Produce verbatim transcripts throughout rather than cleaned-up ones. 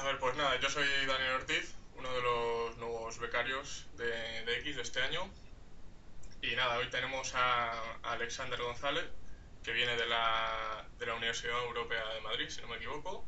ver, pues nada, yo soy Daniel Ortiz, uno de los nuevos becarios de, de X de este año. Y nada, hoy tenemos a, a Alexander González, que viene de la, de la Universidad Europea de Madrid, si no me equivoco.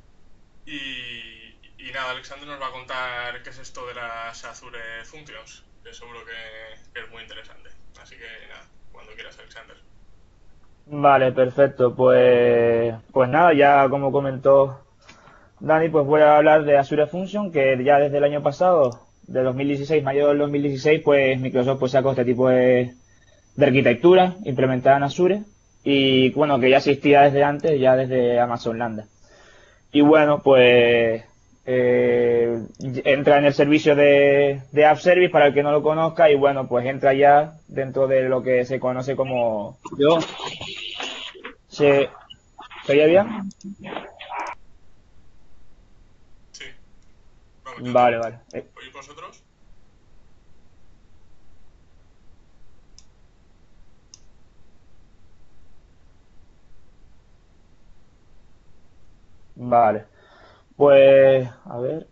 Y, y nada, Alexander nos va a contar qué es esto de las Azure Functions, que seguro que, que es muy interesante. Así que nada, cuando quieras, Alexander. Vale, perfecto. Pues, pues nada, ya como comentó Dani, pues voy a hablar de Azure Function, que ya desde el año pasado, de dos mil dieciséis, mayo del dos mil dieciséis, pues Microsoft pues sacó este tipo de, de arquitectura implementada en Azure y bueno, que ya existía desde antes, ya desde Amazon Lambda. Y bueno, pues eh, entra en el servicio de, de App Service para el que no lo conozca y bueno, pues entra ya dentro de lo que se conoce como... Yo, ¿se, ¿se oye bien? Sí, vamos, yo te Vale, vale. Eh, oís vosotros. Vale. Pues, a ver.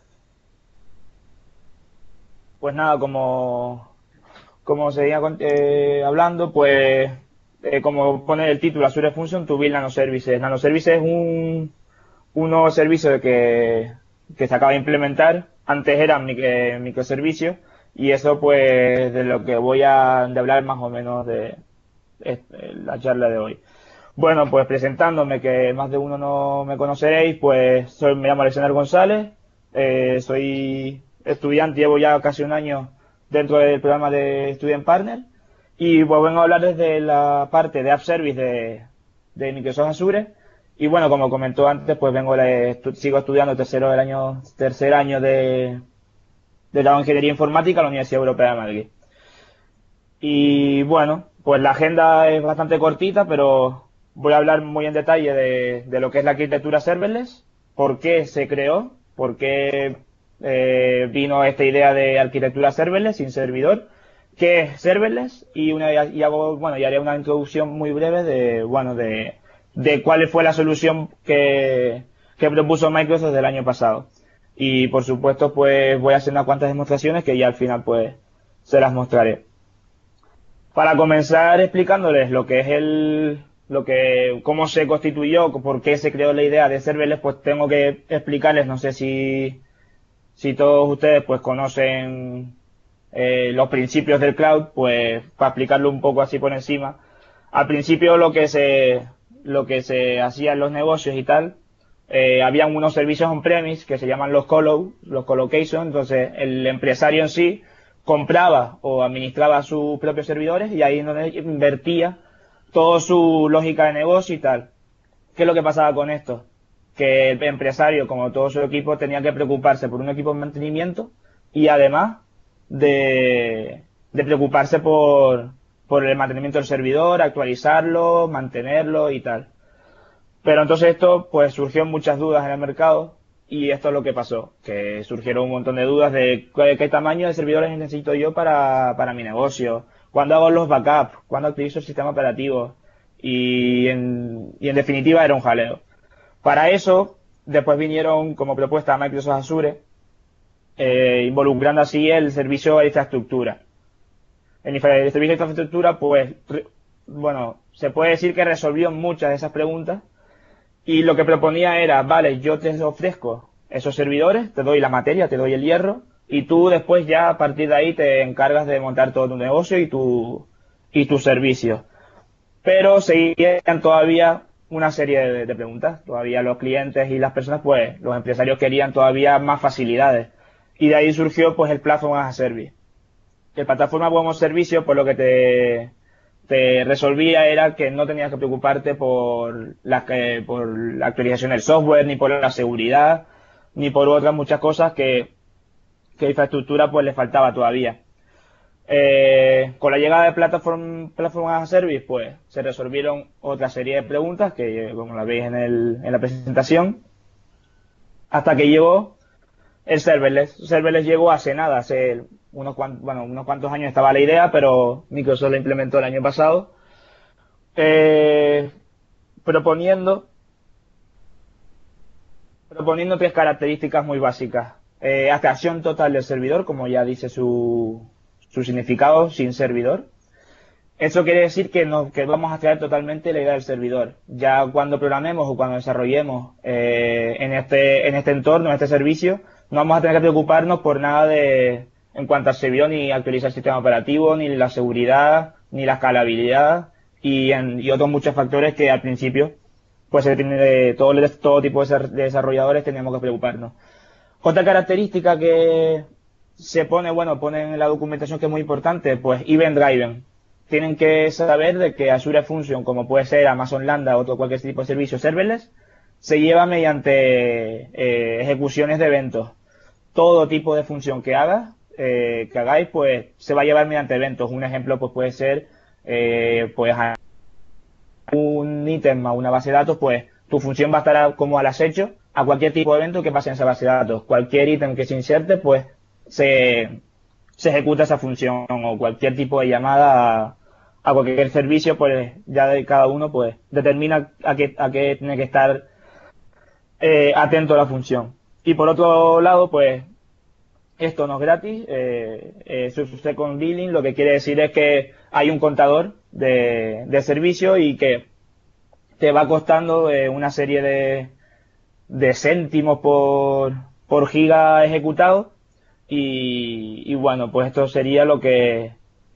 Pues nada, como, como seguía con- eh, hablando, pues, eh, como pone el título, Azure Function to Build Nanoservices. Nanoservices es un, un nuevo servicio que, que se acaba de implementar. Antes eran mic- eh, microservicios y eso, pues, de lo que voy a de hablar más o menos de, este, la charla de hoy. Bueno, pues presentándome, que más de uno no me conoceréis, pues soy, me llamo Alexander González, eh, soy estudiante, llevo ya casi un año dentro del programa de Student Partner y pues vengo a hablar desde la parte de App Service de, de Microsoft Azure y bueno, como comentó antes, pues vengo de- estu- sigo estudiando tercero del año, tercer año de, de la ingeniería informática en la Universidad Europea de Madrid. Y bueno, pues la agenda es bastante cortita, pero voy a hablar muy en detalle de, de lo que es la arquitectura serverless, por qué se creó, por qué eh, vino esta idea de arquitectura serverless sin servidor, qué es serverless y, una, y hago, bueno, y haré una introducción muy breve de, bueno, de, de cuál fue la solución que, que propuso Microsoft del año pasado. Y por supuesto, pues voy a hacer unas cuantas demostraciones que ya al final pues se las mostraré. Para comenzar explicándoles lo que es el, lo que, cómo se constituyó, por qué se creó la idea de serverless, pues tengo que explicarles, no sé si, si todos ustedes pues conocen eh, los principios del cloud, pues para explicarlo un poco así por encima. Al principio lo que se, lo que se hacía en los negocios y tal, eh, habían unos servicios on-premise que se llaman los colo, los colocation, entonces el empresario en sí compraba o administraba sus propios servidores y ahí es donde invertía toda su lógica de negocio y tal. ¿Qué es lo que pasaba con esto? Que el empresario, como todo su equipo, tenía que preocuparse por un equipo de mantenimiento y además de, de preocuparse por, por el mantenimiento del servidor, actualizarlo, mantenerlo y tal. Pero entonces esto, pues surgió muchas dudas en el mercado y esto es lo que pasó, que surgieron un montón de dudas de qué, qué tamaño de servidores necesito yo para, para mi negocio, cuándo hago los backups, cuándo utilizo el sistema operativo y en, y en definitiva era un jaleo. Para eso, después vinieron como propuesta a Microsoft Azure, eh, involucrando así el servicio de infraestructura. El, infra- el servicio de infraestructura, pues, re- bueno, se puede decir que resolvió muchas de esas preguntas y lo que proponía era, vale, yo te ofrezco esos servidores, te doy la materia, te doy el hierro, y tú después ya a partir de ahí te encargas de montar todo tu negocio y tu, y tu servicio. Pero seguían todavía una serie de, de preguntas. Todavía los clientes y las personas, pues, los empresarios querían todavía más facilidades. Y de ahí surgió, pues, el Platform as a Service. El plataforma como servicio, pues lo que te, te resolvía era que no tenías que preocuparte por la, que- por la actualización del software, ni por la seguridad, ni por otras muchas cosas que, que infraestructura pues le faltaba todavía. Eh, con la llegada de Platform, Platform as a Service, pues se resolvieron otra serie de preguntas que, como la veis en el, en la presentación, hasta que llegó el serverless. Serverless llegó hace nada, hace unos cuantos, bueno, unos cuantos años estaba la idea, pero Microsoft lo implementó el año pasado, eh, proponiendo, proponiendo tres características muy básicas. Eh, abstracción total del servidor, como ya dice su, su significado, sin servidor. Eso quiere decir que, nos, que vamos a extraer totalmente la idea del servidor. Ya cuando programemos o cuando desarrollemos eh, en, este, en este entorno, en este servicio, no vamos a tener que preocuparnos por nada de en cuanto al servidor, ni actualizar el sistema operativo, ni la seguridad, ni la escalabilidad y, en, y otros muchos factores que al principio, pues se tiene de todo, todo tipo de desarrolladores tenemos que preocuparnos. Otra característica que se pone, bueno, pone en la documentación que es muy importante, pues Event Driven. Tienen que saber de que Azure Function, como puede ser Amazon Lambda o otro cualquier tipo de servicio serverless, se lleva mediante eh, ejecuciones de eventos. Todo tipo de función que hagas, eh, que hagáis, pues se va a llevar mediante eventos. Un ejemplo, pues puede ser, eh, pues un ítem a una base de datos, pues tu función va a estar como al acecho a cualquier tipo de evento que pase en esa base de datos. Cualquier ítem que se inserte, pues se, se ejecuta esa función, o cualquier tipo de llamada a, a cualquier servicio, pues ya de cada uno pues determina a qué, a qué tiene que estar eh, atento a la función. Y por otro lado, pues esto no es gratis, eh, eh, Second Billing lo que quiere decir es que hay un contador de, de servicio y que te va costando eh, una serie de, de céntimos por, por giga ejecutado y, y bueno, pues esto sería lo que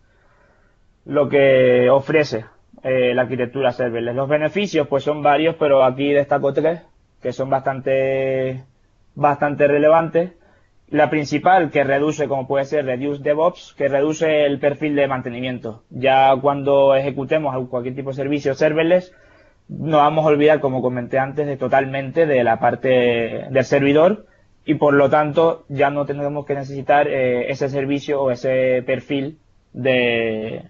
lo que ofrece eh, la arquitectura serverless. Los beneficios pues son varios, pero aquí destaco tres que son bastante bastante relevantes. La principal, que reduce, como puede ser Reduce DevOps, que reduce el perfil de mantenimiento. Ya cuando ejecutemos cualquier tipo de servicio serverless, nos vamos a olvidar, como comenté antes, de totalmente de la parte del servidor y por lo tanto ya no tendremos que necesitar eh, ese servicio o ese perfil de,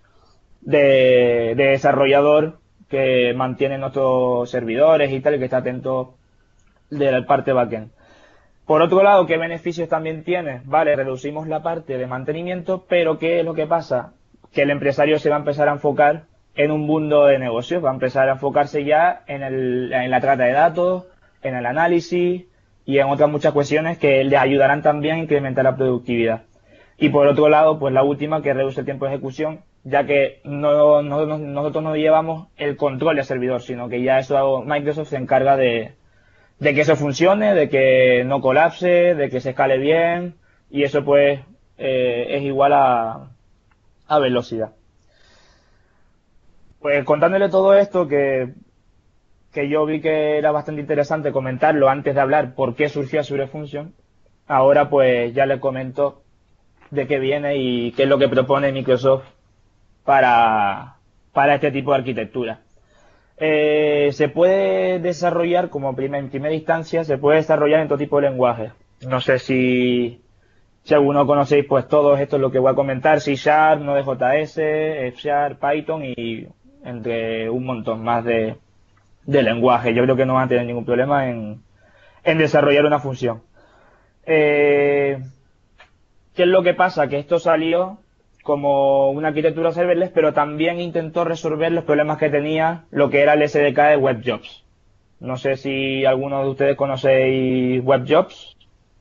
de, de desarrollador que mantiene nuestros servidores y tal, y que está atento de la parte backend. Por otro lado, ¿qué beneficios también tiene? Vale, reducimos la parte de mantenimiento, pero ¿qué es lo que pasa? Que el empresario se va a empezar a enfocar en un mundo de negocios, va a empezar a enfocarse ya en, el, en la trata de datos, en el análisis y en otras muchas cuestiones que le ayudarán también a incrementar la productividad. Y por otro lado, pues la última, que reduce el tiempo de ejecución, ya que no, no, nosotros no llevamos el control del servidor, sino que ya eso Microsoft se encarga de de que eso funcione, de que no colapse, de que se escale bien, y eso pues eh, es igual a, a velocidad. Pues contándole todo esto, que, que yo vi que era bastante interesante comentarlo antes de hablar por qué surgió Azure Function, ahora pues ya les comento de qué viene y qué es lo que propone Microsoft para, para este tipo de arquitectura. Eh, se puede desarrollar, como primer, en primera instancia, se puede desarrollar en todo tipo de lenguajes. No sé si, si alguno conocéis, pues todos esto es lo que voy a comentar, C Sharp, Node.js, F Sharp, Python y entre un montón más de, de lenguajes. Yo creo que no van a tener ningún problema en, en desarrollar una función. Eh, ¿Qué es lo que pasa? Que esto salió como una arquitectura serverless, pero también intentó resolver los problemas que tenía lo que era el S D K de WebJobs. No sé si alguno de ustedes conocéis WebJobs.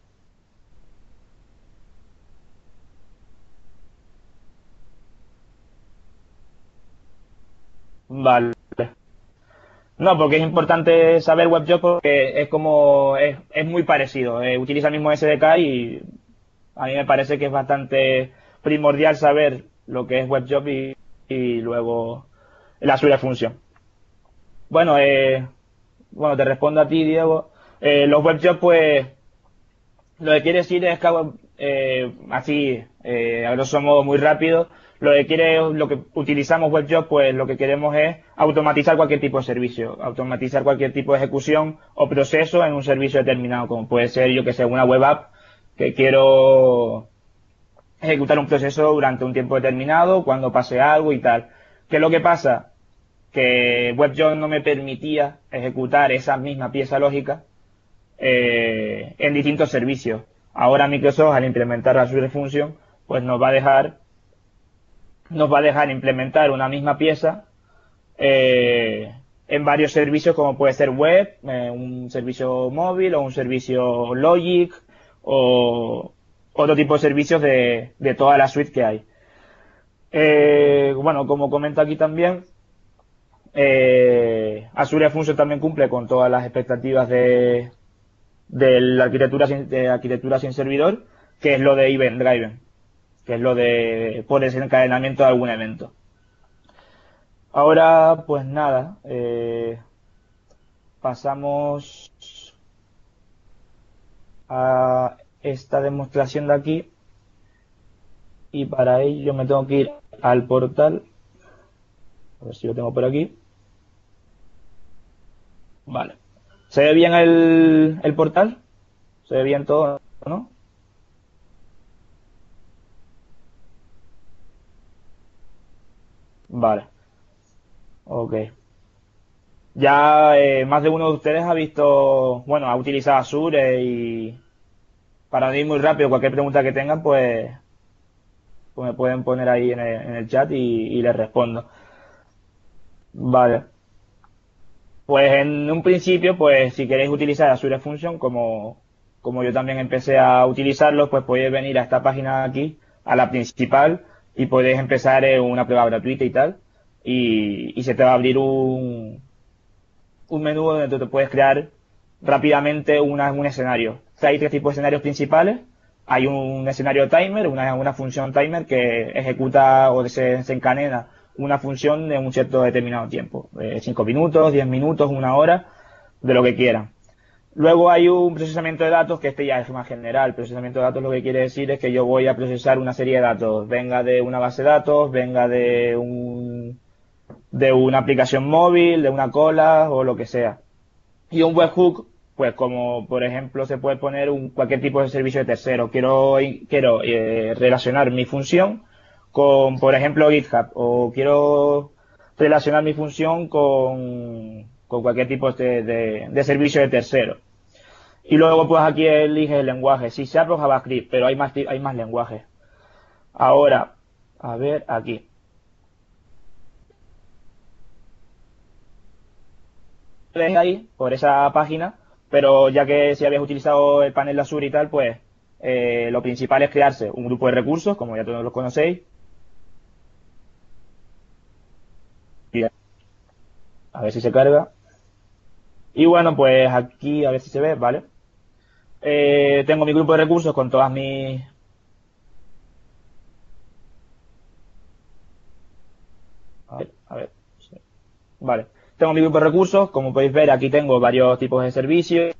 Vale. No, porque es importante saber WebJobs porque es como, es, es muy parecido. Eh, utiliza el mismo S D K y a mí me parece que es bastante primordial saber lo que es WebJob y, y luego la Azure Function. Bueno, eh, bueno, te respondo a ti, Diego. Eh, los WebJobs, pues, lo que quiere decir es que, eh, así, eh, a grosso modo, muy rápido, lo que quiere, lo que utilizamos WebJob, pues, lo que queremos es automatizar cualquier tipo de servicio, automatizar cualquier tipo de ejecución o proceso en un servicio determinado, como puede ser, yo que sé, una web app que quiero ejecutar un proceso durante un tiempo determinado, cuando pase algo y tal. ¿Qué es lo que pasa? Que WebJob no me permitía ejecutar esa misma pieza lógica eh, en distintos servicios. Ahora Microsoft, al implementar la Azure Function, pues nos va a dejar nos va a dejar implementar una misma pieza eh, en varios servicios como puede ser web, eh, un servicio móvil o un servicio Logic o otro tipo de servicios de, de toda la suite que hay. Eh, bueno, como comento aquí también, eh, Azure Functions también cumple con todas las expectativas de, de la arquitectura sin, de arquitectura sin servidor, que es lo de Event Driven, que es lo de por el encadenamiento de algún evento. Ahora, pues nada, eh, pasamos a esta demostración de aquí y para ello me tengo que ir al portal, a ver si lo tengo por aquí. Vale. ¿Se ve bien el, el portal? ¿Se ve bien todo, no? Vale. Ok. Ya eh, más de uno de ustedes ha visto, bueno, ha utilizado Azure y para no ir muy rápido, cualquier pregunta que tengan, pues, pues me pueden poner ahí en el, en el chat y, y les respondo. Vale. Pues en un principio, pues si queréis utilizar Azure Function, como, como yo también empecé a utilizarlo, pues podéis venir a esta página de aquí, a la principal, y podéis empezar eh, una prueba gratuita y tal, y, y se te va a abrir un, un menú donde tú te puedes crear rápidamente una, un escenario. O sea, hay tres tipos de escenarios principales. Hay un escenario timer, una, una función timer que ejecuta o se desencadena una función de un cierto determinado tiempo. Eh, cinco minutos, diez minutos, una hora, de lo que quieran. Luego hay un procesamiento de datos, que este ya es más general. Procesamiento de datos lo que quiere decir es que yo voy a procesar una serie de datos, venga de una base de datos, venga de un, de una aplicación móvil, de una cola o lo que sea. Y un webhook, pues como por ejemplo se puede poner un, cualquier tipo de servicio de tercero. Quiero, quiero eh, relacionar mi función con, por ejemplo, GitHub, o quiero relacionar mi función con, con cualquier tipo de, de, de servicio de tercero. Y luego pues aquí elige el lenguaje, C Sharp o JavaScript, pero hay más, hay más lenguajes. Ahora, a ver, aquí. Ahí, por esa página, pero ya que si habéis utilizado el panel de Azure y tal, pues eh, lo principal es crearse un grupo de recursos, como ya todos los conocéis. A ver si se carga. Y bueno, pues aquí, a ver si se ve, ¿vale? Eh, tengo mi grupo de recursos con todas mis... A ver, a ver. Sí. Vale. Tengo mi grupo de recursos, como podéis ver, aquí tengo varios tipos de servicios.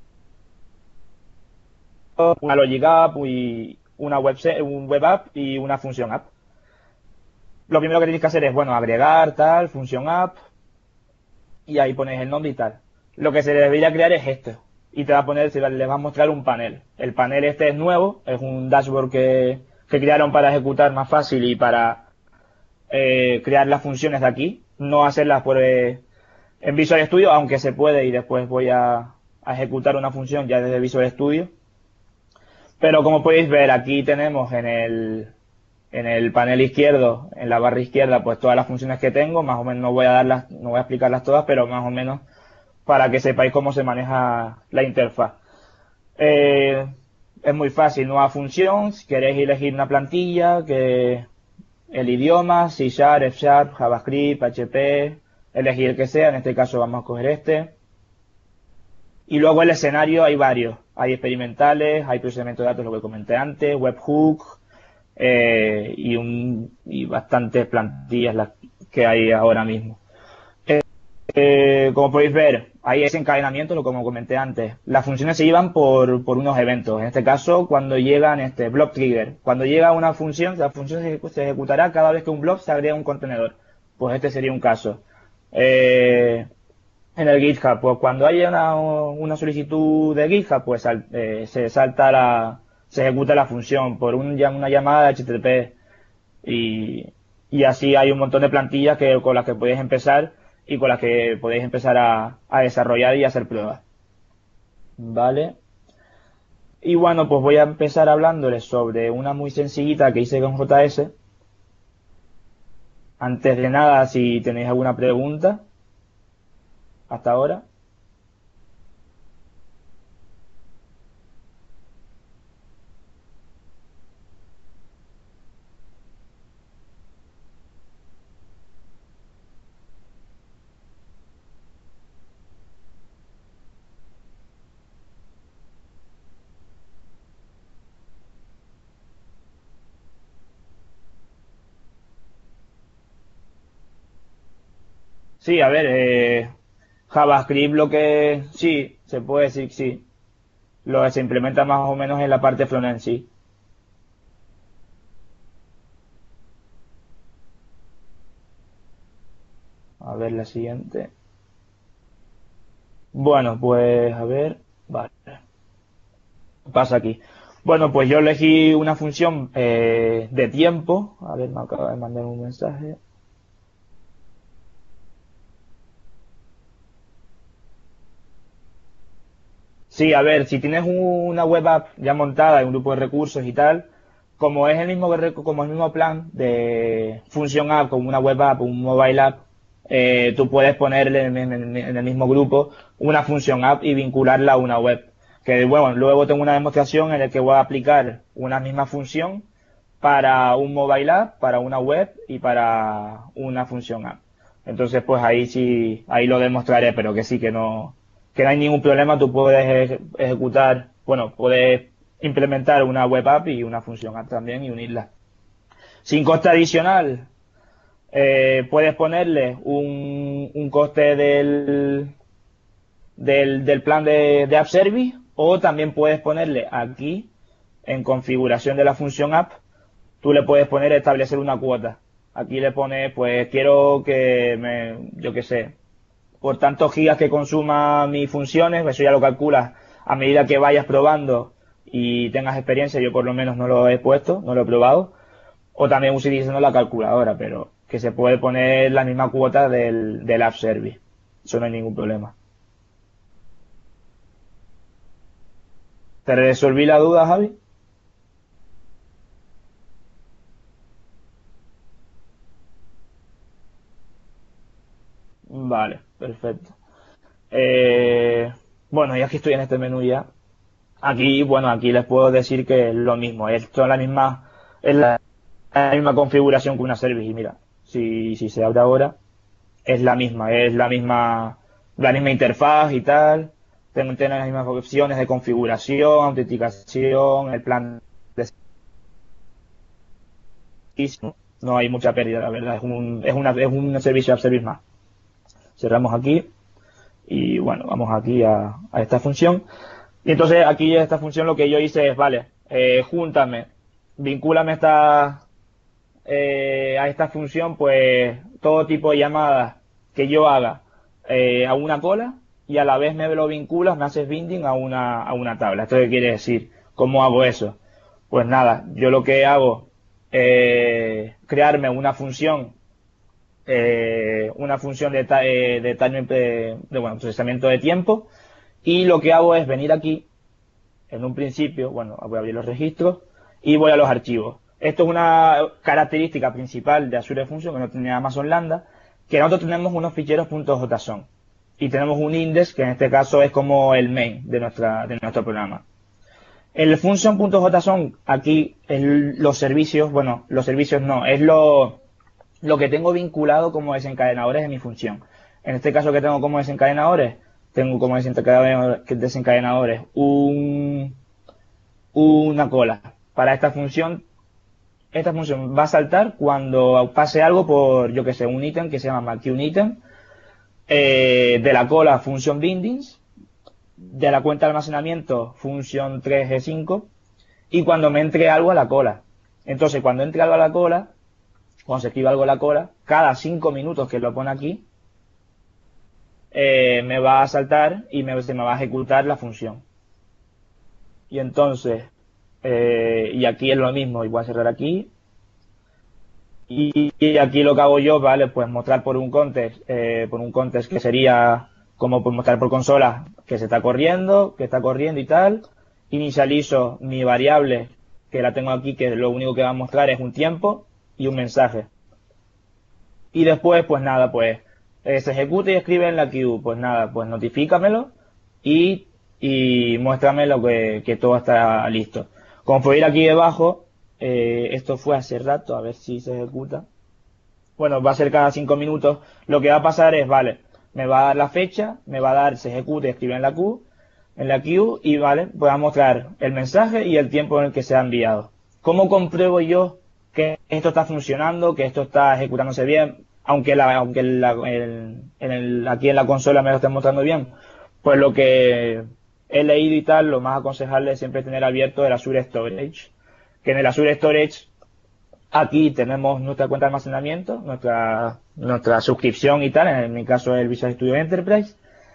Una Logic App y una web, un web app y una función app. Lo primero que tenéis que hacer es, bueno, agregar tal, función app, y ahí ponéis el nombre y tal. Lo que se debería crear es esto, y te va a poner, se le va a mostrar un panel. El panel este es nuevo, es un dashboard que, que crearon para ejecutar más fácil y para eh, crear las funciones de aquí, no hacerlas por eh, en Visual Studio, aunque se puede y después voy a, a ejecutar una función ya desde Visual Studio. Pero como podéis ver, aquí tenemos en el, en el panel izquierdo, en la barra izquierda, pues todas las funciones que tengo, más o menos no voy a darlas, no voy a explicarlas todas, pero más o menos para que sepáis cómo se maneja la interfaz. Eh, es muy fácil, nueva función, si queréis elegir una plantilla, que el idioma, C Sharp, F Sharp, JavaScript, H P, elegir el que sea, en este caso vamos a coger este. Y luego el escenario hay varios, hay experimentales, hay procesamiento de datos, lo que comenté antes, webhook, eh, y, un, y bastantes plantillas las que hay ahora mismo. Eh, eh, como podéis ver, hay ese encadenamiento, lo como comenté antes. Las funciones se llevan por, por unos eventos. En este caso, cuando llegan este block trigger, cuando llega una función, la función se, se ejecutará cada vez que un block se agrega a un contenedor. Pues este sería un caso. Eh, en el GitHub, pues cuando haya una, una solicitud de GitHub, pues eh, se salta la, se ejecuta la función por un, una llamada de H T T P y, y así hay un montón de plantillas que, con las que podéis empezar y con las que podéis empezar a, a desarrollar y hacer pruebas. Vale. Y bueno, pues voy a empezar hablándoles sobre una muy sencillita que hice con J S. Antes de nada, si tenéis alguna pregunta. hasta ahora. Sí, a ver, eh, JavaScript lo que sí, se puede decir que sí. Lo que se implementa más o menos en la parte frontend, sí. A ver la siguiente. Bueno, pues a ver, vale, pasa aquí. Bueno, pues yo elegí una función eh, de tiempo. A ver, me acaba de mandar un mensaje. Sí, a ver, si tienes una web app ya montada, un grupo de recursos y tal, como es el mismo re- como el mismo plan de función app como una web app, un mobile app, eh, tú puedes ponerle en, en- en el mismo grupo una función app y vincularla a una web. Que bueno, luego tengo una demostración en la que voy a aplicar una misma función para un mobile app, para una web y para una función app. Entonces, pues ahí sí, ahí lo demostraré, pero que sí, que no, que no hay ningún problema, tú puedes eje- ejecutar, bueno, puedes implementar una web app y una función app también y unirlas. Sin coste adicional, eh, puedes ponerle un, un coste del, del, del plan de, de App Service o también puedes ponerle aquí en configuración de la función app, tú le puedes poner establecer una cuota. Aquí le pones, pues quiero que me, yo qué sé, por tantos gigas que consuma mis funciones, eso ya lo calculas a medida que vayas probando y tengas experiencia. Yo por lo menos no lo he puesto, no lo he probado, o también utilizando la calculadora, pero que se puede poner la misma cuota del, del App Service. Eso no hay ningún problema. ¿Te resolví la duda, Javi? Vale, perfecto. Eh, bueno, ya que estoy en este menú ya, aquí, bueno, aquí les puedo decir que es lo mismo, es toda la misma, es la, la misma configuración que una service. Y mira, si, si se abre ahora, es la misma, es la misma, la misma interfaz y tal. Tengo, tiene las mismas opciones de configuración, autenticación, el plan de servicio. No hay mucha pérdida, la verdad. Es un, es una, es un servicio a service más. Cerramos aquí y bueno, vamos aquí a, a esta función. Y entonces aquí esta función lo que yo hice es, vale, eh, júntame, vincúlame esta, eh, a esta función, pues todo tipo de llamadas que yo haga eh, a una cola y a la vez me lo vinculas, me haces binding a una, a una tabla. ¿Esto qué quiere decir? ¿Cómo hago eso? Pues nada, yo lo que hago es crearme una función, eh, una función de, ta- eh, de, time- de, de, bueno, procesamiento de tiempo y lo que hago es venir aquí en un principio, bueno, voy a abrir los registros y voy a los archivos. Esto es una característica principal de Azure Function que no tiene Amazon Lambda, que nosotros tenemos unos ficheros .json y tenemos un index que en este caso es como el main de nuestra de nuestro programa. El function.json aquí es los servicios, bueno, los servicios no, es lo lo que tengo vinculado como desencadenadores de mi función. En este caso que tengo como desencadenadores, tengo como desencadenadores un una cola. Para esta función, esta función va a saltar cuando pase algo por, yo que sé, un ítem que se llama MakeUnItem, eh, de la cola función bindings, de la cuenta de almacenamiento función tres G cinco, y cuando me entre algo a la cola. Entonces, cuando entre algo a la cola, cuando se escriba algo a la cola, cada cinco minutos que lo pone aquí, eh, me va a saltar y me, se me va a ejecutar la función. Y entonces, eh, y aquí es lo mismo, y voy a cerrar aquí. Y, y aquí lo que hago yo, ¿vale? Pues mostrar por un context, eh, por un context que sería como por mostrar por consola que se está corriendo, que está corriendo y tal. Inicializo mi variable, que la tengo aquí, que lo único que va a mostrar es un tiempo y un mensaje. Y después, pues nada, pues eh, se ejecuta y escribe en la queue. Pues nada, pues notifícamelo y, y muéstrame lo que, que todo está listo. Como podéis ir aquí debajo, eh, esto fue hace rato, a ver si se ejecuta. Bueno, va a ser cada cinco minutos. Lo que va a pasar es, vale, me va a dar la fecha, me va a dar, se ejecute, escribe en la queue, en la queue y vale, pues va a mostrar el mensaje y el tiempo en el que se ha enviado. ¿Cómo compruebo yo que esto está funcionando, que esto está ejecutándose bien, aunque, la, aunque la, el, en el, aquí en la consola me lo esté mostrando bien? Pues lo que he leído y tal, lo más aconsejable es siempre tener abierto el Azure Storage, que en el Azure Storage aquí tenemos nuestra cuenta de almacenamiento, nuestra, nuestra suscripción y tal, en mi caso es el Visual Studio Enterprise.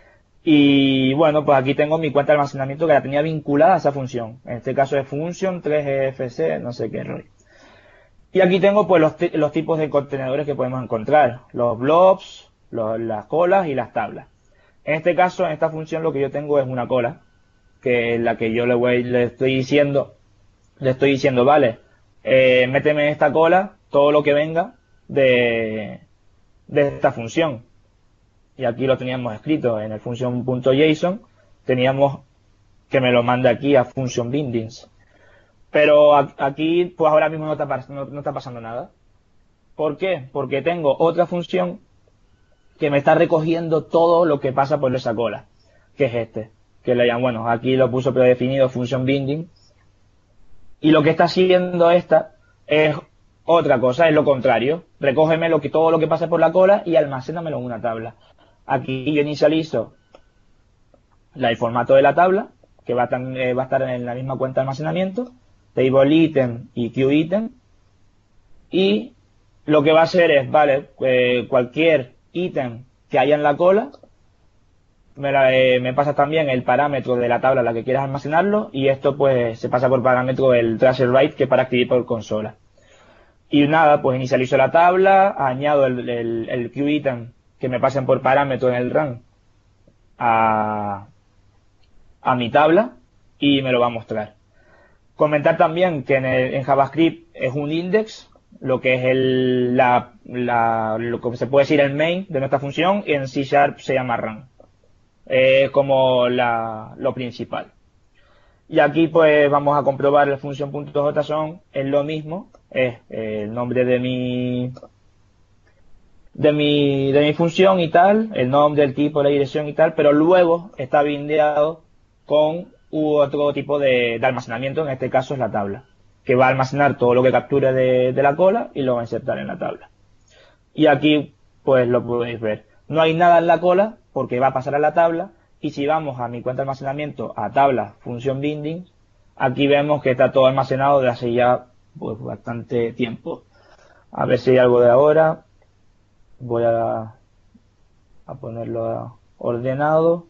Y bueno, pues aquí tengo mi cuenta de almacenamiento que la tenía vinculada a esa función. En este caso es function tres E F C, no sé qué rollo. Y aquí tengo pues los, los tipos de contenedores que podemos encontrar. Los blobs, los, las colas y las tablas. En este caso, en esta función lo que yo tengo es una cola, que es la que yo le voy, le estoy diciendo, le estoy diciendo, vale, eh, méteme en esta cola todo lo que venga de, de esta función. Y aquí lo teníamos escrito en el function.json, teníamos que me lo mande aquí a function bindings. Pero aquí, pues ahora mismo no está, no, no está pasando nada. ¿Por qué? Porque tengo otra función que me está recogiendo todo lo que pasa por esa cola, que es este, que le llaman, bueno, aquí lo puso predefinido function binding. Y lo que está haciendo esta es otra cosa, es lo contrario. Recógeme lo que, todo lo que pasa por la cola y almacénamelo en una tabla. Aquí yo inicializo la, el formato de la tabla, que va a, tan, eh, va a estar en la misma cuenta de almacenamiento, table item y queue item, y lo que va a hacer es, vale, eh, cualquier ítem que haya en la cola, me, la, eh, me pasa también el parámetro de la tabla a la que quieras almacenarlo, y esto pues se pasa por parámetro del tracer write, que es para escribir por consola. Y nada, pues inicializo la tabla, añado el, el, el queue item que me pasen por parámetro en el run a, a mi tabla y me lo va a mostrar. Comentar también que en, el, en JavaScript es un index, lo que es el, la, la, lo que se puede decir el main de nuestra función, y en C Sharp se llama run. Es como la, lo principal. Y aquí pues vamos a comprobar la función.json, es lo mismo, es el nombre de mi de mi de mi función y tal, el nombre, el tipo, la dirección y tal, pero luego está bindeado con otro tipo de, de almacenamiento, en este caso es la tabla, que va a almacenar todo lo que capture de, de la cola y lo va a insertar en la tabla. Y aquí pues lo podéis ver, no hay nada en la cola porque va a pasar a la tabla. Y si vamos a mi cuenta de almacenamiento, a tabla, función binding, aquí vemos que está todo almacenado de hace ya pues, bastante tiempo. A ver si hay algo de ahora. Voy a, a ponerlo ordenado.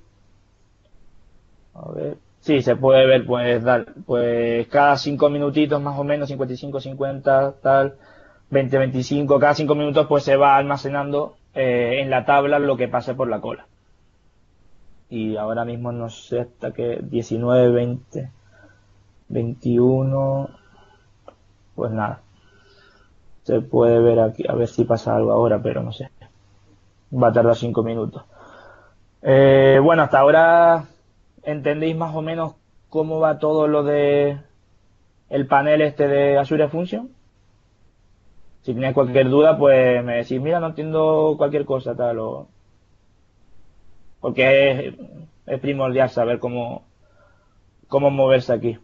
A ver. Sí, se puede ver, pues, dar, pues cada cinco minutitos más o menos, cincuenta y cinco, cincuenta, tal, veinte, veinticinco, cada cinco minutos pues se va almacenando eh, en la tabla lo que pase por la cola. Y ahora mismo no sé hasta que diecinueve, veinte, veintiuno, pues nada, se puede ver aquí, a ver si pasa algo ahora, pero no sé, va a tardar cinco minutos. Eh, bueno, hasta ahora entendéis más o menos cómo va todo lo de el panel este de Azure Function. Si tenéis cualquier duda, pues me decís, mira, no entiendo cualquier cosa, tal, o porque es, es primordial saber cómo, cómo moverse aquí.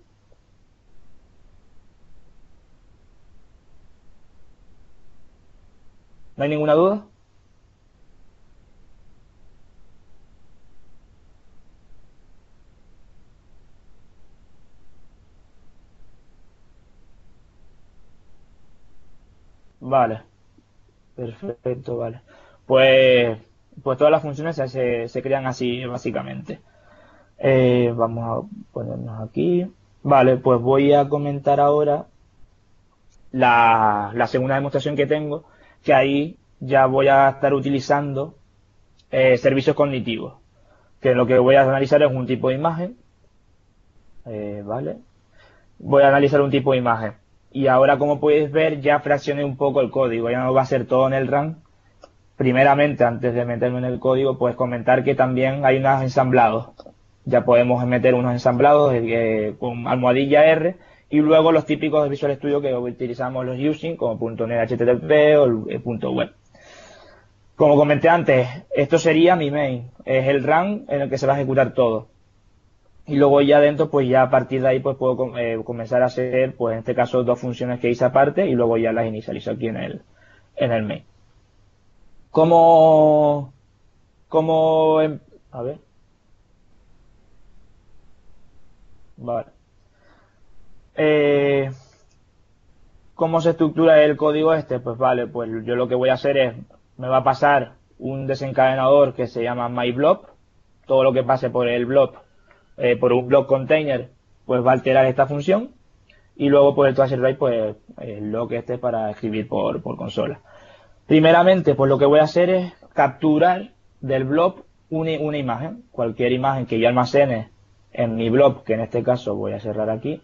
¿No hay ninguna duda? Vale, perfecto, vale. Pues, pues todas las funciones se, se, se crean así, básicamente. Eh, vamos a ponernos aquí. Vale, pues voy a comentar ahora la, la segunda demostración que tengo, que ahí ya voy a estar utilizando eh, servicios cognitivos, que lo que voy a analizar es un tipo de imagen. Eh, vale, voy a analizar un tipo de imagen. Y ahora, como podéis ver, ya fraccioné un poco el código, ya no va a ser todo en el RAM, primeramente, antes de meterme en el código, pues comentar que también hay unos ensamblados. Ya podemos meter unos ensamblados eh, con almohadilla R y luego los típicos de Visual Studio que utilizamos los using, como .NET H T T P o el, el punto web. Como comenté antes, esto sería mi main, es el run en el que se va a ejecutar todo. Y luego ya dentro, pues ya a partir de ahí, pues puedo eh, comenzar a hacer, pues en este caso, dos funciones que hice aparte y luego ya las inicializo aquí en el, en el main. Como, como, a ver. Vale. Eh, ¿Cómo se estructura el código este? Pues vale, pues yo lo que voy a hacer es, me va a pasar un desencadenador que se llama myBlob. Todo lo que pase por el blob, eh, por un blob container, pues va a alterar esta función. Y luego por el TraceRite, pues el log este para escribir por, por consola. Primeramente, pues lo que voy a hacer es capturar del blob una, una imagen. Cualquier imagen que yo almacene en mi blob, que en este caso voy a cerrar aquí,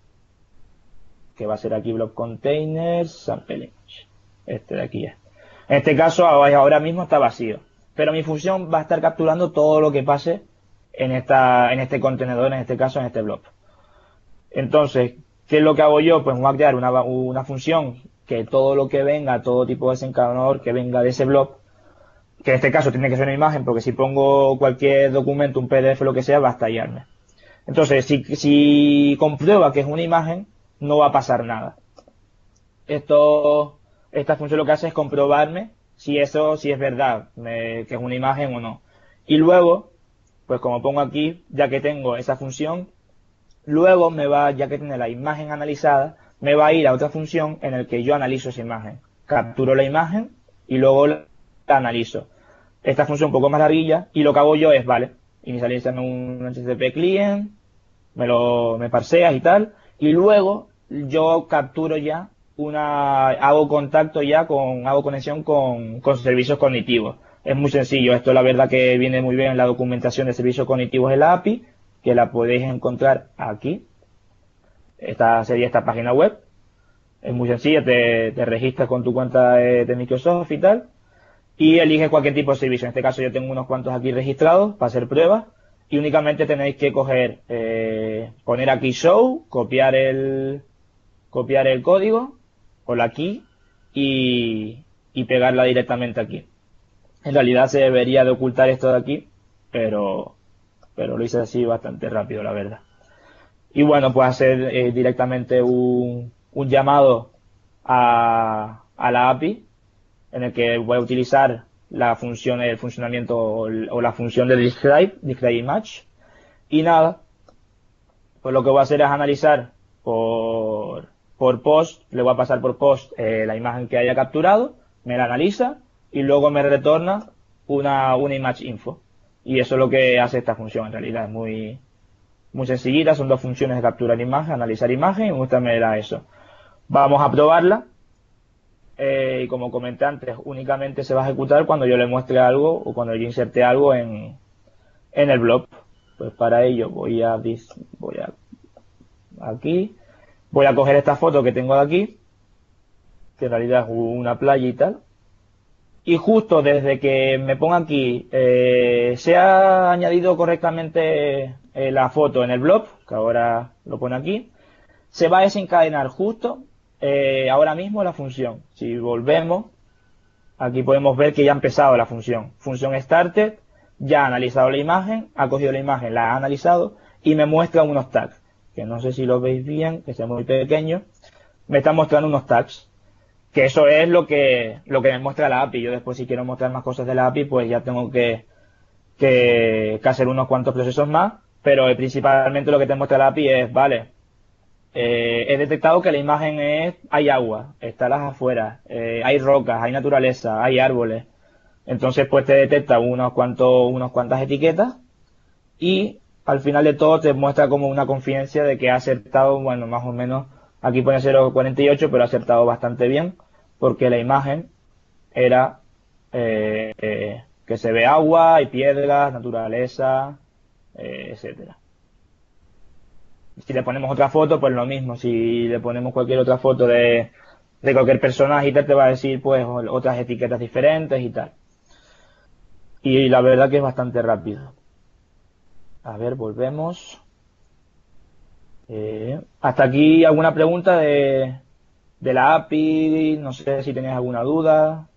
que va a ser aquí blob containers, sample image. Este de aquí es. En este caso ahora mismo está vacío, pero mi función va a estar capturando todo lo que pase en esta, en este contenedor, en este caso en este blob. Entonces, ¿qué es lo que hago yo? Pues voy a crear una, una función que todo lo que venga, todo tipo de desencadenador que venga de ese blob, que en este caso tiene que ser una imagen, porque si pongo cualquier documento, un P D F, lo que sea, va a estallarme. Entonces, si, si comprueba que es una imagen, no va a pasar nada. Esto, esta función lo que hace es comprobarme si eso, si es verdad, me, que es una imagen o no. Y luego, pues como pongo aquí, ya que tengo esa función, luego me va, ya que tiene la imagen analizada, me va a ir a otra función en el que yo analizo esa imagen. Capturo la imagen y luego la analizo. Esta función un poco más larguilla y lo que hago yo es, vale, inicializarme un H T T P client, me lo, me parseas y tal, y luego yo capturo ya una, hago contacto ya con, hago conexión con, con servicios cognitivos. Es muy sencillo, esto la verdad que viene muy bien en la documentación de servicios cognitivos de la A P I, que la podéis encontrar aquí. Esta sería esta página web. Es muy sencilla, te, te registras con tu cuenta de, de Microsoft y tal, y eliges cualquier tipo de servicio. En este caso yo tengo unos cuantos aquí registrados para hacer pruebas, y únicamente tenéis que coger, eh, poner aquí show, copiar el, copiar el código, o la key, y, y pegarla directamente aquí. En realidad se debería de ocultar esto de aquí, pero, pero lo hice así bastante rápido, la verdad. Y bueno, pues hacer eh, directamente un, un llamado a, a la A P I, en el que voy a utilizar la función, el funcionamiento o, o la función de describe, describe image. Y nada, pues lo que voy a hacer es analizar por, por post, le voy a pasar por post eh, la imagen que haya capturado, me la analiza y luego me retorna una, una image info. Y eso es lo que hace esta función en realidad, es muy, muy sencillita, son dos funciones de capturar imagen, analizar imagen, y me gusta me da eso. Vamos a probarla. Eh, y como comenté antes, únicamente se va a ejecutar cuando yo le muestre algo o cuando yo inserte algo en, en el blob. Pues para ello voy a, voy a aquí, voy a coger esta foto que tengo de aquí, que en realidad es una playa y tal, y justo desde que me ponga aquí eh, se ha añadido correctamente eh, la foto en el blob, que ahora lo pone aquí, se va a desencadenar justo Eh, ahora mismo la función. Si volvemos, aquí podemos ver que ya ha empezado la función. Función started, ya ha analizado la imagen, ha cogido la imagen, la ha analizado y me muestra unos tags, que no sé si lo veis bien, que es muy pequeño. Me está mostrando unos tags, que eso es lo que, lo que me muestra la A P I. Yo después, si quiero mostrar más cosas de la A P I, pues ya tengo que, que, que hacer unos cuantos procesos más, pero eh, principalmente lo que te muestra la A P I es, vale, Eh, he detectado que la imagen es, hay agua, está las afueras, eh, hay rocas, hay naturaleza, hay árboles. Entonces pues te detecta unos cuantos, unas cuantas etiquetas y al final de todo te muestra como una confidencia de que ha acertado, bueno, más o menos, aquí pone cero coma cuarenta y ocho, pero ha acertado bastante bien porque la imagen era eh, eh, que se ve agua, hay piedras, naturaleza, eh, etcétera. Si le ponemos otra foto, pues lo mismo. Si le ponemos cualquier otra foto de, de cualquier personaje y tal, te va a decir pues otras etiquetas diferentes y tal. y la verdad que es bastante rápido. A ver, volvemos. Eh, hasta aquí alguna pregunta de, de la A P I, no sé si tenías alguna duda.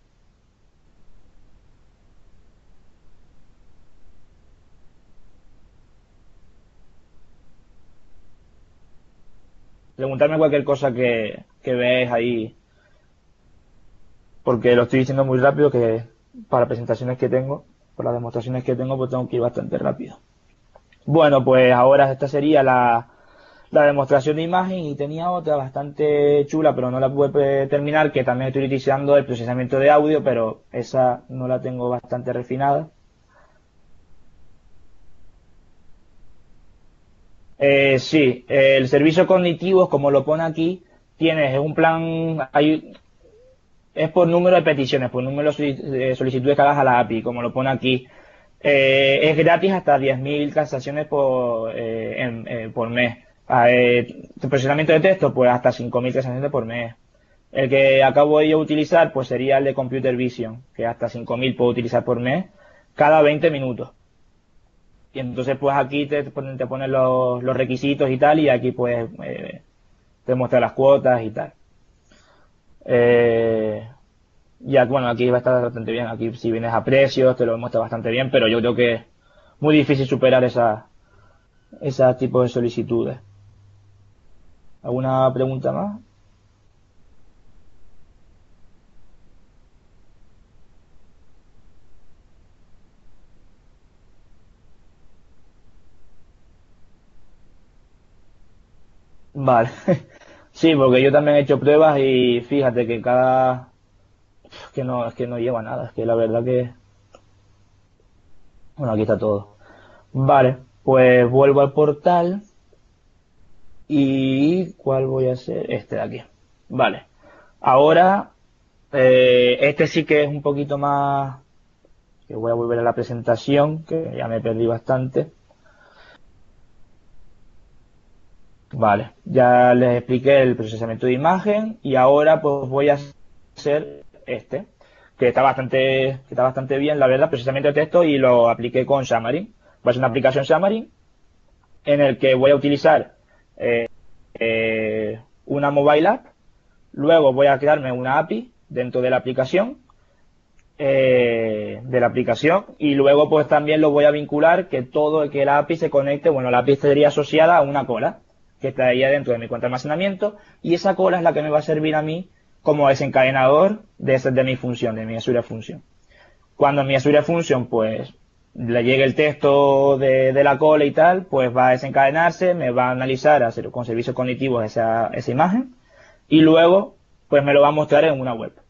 Preguntarme cualquier cosa que, que veáis ahí, porque lo estoy diciendo muy rápido, que para presentaciones que tengo, para las demostraciones que tengo, pues tengo que ir bastante rápido. Bueno, pues ahora esta sería la, la demostración de imagen, y tenía otra bastante chula, pero no la pude terminar, que también estoy utilizando el procesamiento de audio, pero esa no la tengo bastante refinada. Eh, sí, el servicio cognitivo, como lo pone aquí, tienes un plan, hay, es por número de peticiones, por número de solicitudes que hagas a la A P I, como lo pone aquí. Eh, es gratis hasta diez mil transacciones por, eh, en- eh, por mes. Ah, eh, procesamiento de texto, pues hasta cinco mil transacciones por mes. El que acabo de yo utilizar, pues sería el de Computer Vision, que hasta cinco mil puedo utilizar por mes, cada veinte minutos. Y entonces, pues aquí te ponen, te ponen los, los requisitos y tal, y aquí pues eh, te muestra las cuotas y tal. Eh, Ya, bueno, aquí va a estar bastante bien. Aquí si vienes a precios te lo muestra bastante bien, pero yo creo que es muy difícil superar esa, ese tipo de solicitudes. ¿Alguna pregunta más? Vale. Sí, porque yo también he hecho pruebas y fíjate que cada... que no, es que no lleva nada. Es que la verdad que... Bueno, aquí está todo. Vale, pues vuelvo al portal. ¿Y cuál voy a hacer? Este de aquí. Vale. Ahora, eh, este sí que es un poquito más... que voy a volver a la presentación, que ya me perdí bastante. Vale, ya les expliqué el procesamiento de imagen y ahora pues voy a hacer este, que está bastante, que está bastante bien, la verdad, procesamiento de texto, y lo apliqué con Xamarin. Va a ser una aplicación Xamarin en el que voy a utilizar eh, eh, una mobile app, luego voy a crearme una A P I dentro de la aplicación, eh, de la aplicación, y luego pues también lo voy a vincular, que todo, que la A P I se conecte, bueno, la A P I estaría asociada a una cola que estaría dentro de mi cuenta de almacenamiento, y esa cola es la que me va a servir a mí como desencadenador de, ese- de mi función, de mi Azure Function. Cuando mi Azure Function pues le llegue el texto de, de la cola y tal, pues va a desencadenarse, me va a analizar, hacer con servicios cognitivos esa, esa imagen, y luego pues me lo va a mostrar en una web.